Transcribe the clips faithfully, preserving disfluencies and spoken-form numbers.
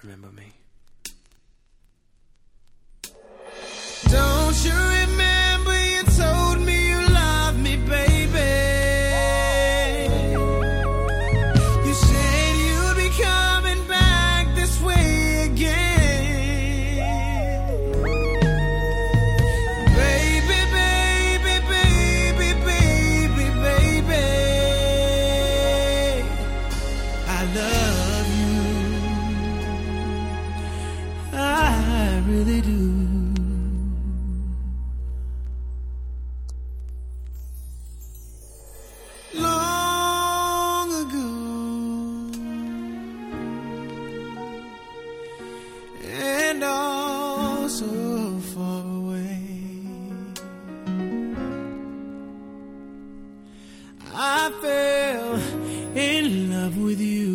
remember me. Don't you remember you told me you love me, baby? You said you'd be coming back this way again. Baby, baby, baby, baby, baby, I love you. I really do. Long ago, and all so far away, I fell in love with you.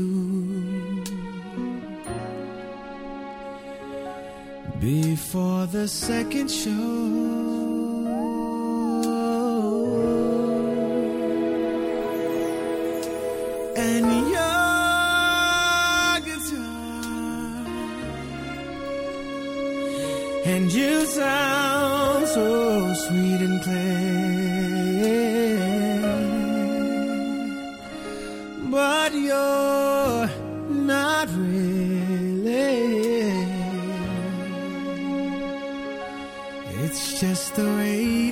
Before the second show, and your guitar, and you sound so sweet and clear, but you're not really. It's just the way